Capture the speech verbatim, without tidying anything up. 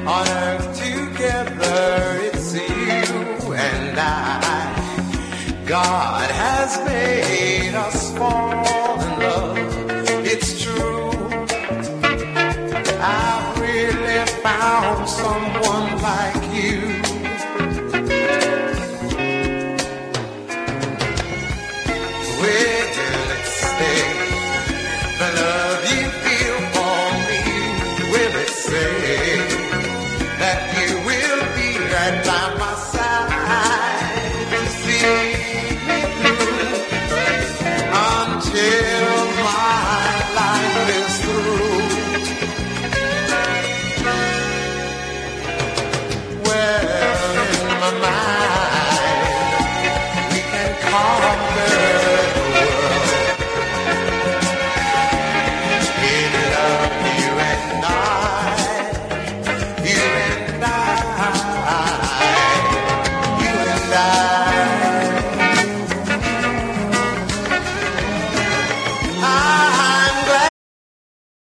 On earth together, it's you and I. God has made us fall in love. It's true. I've really found someone like you. Where will it stay? The love you feel for me, will it say that you will be right by my side to see me through until my life is through? Well, in my mind, we can conquer the world. In love, you and I, you and I, you and I.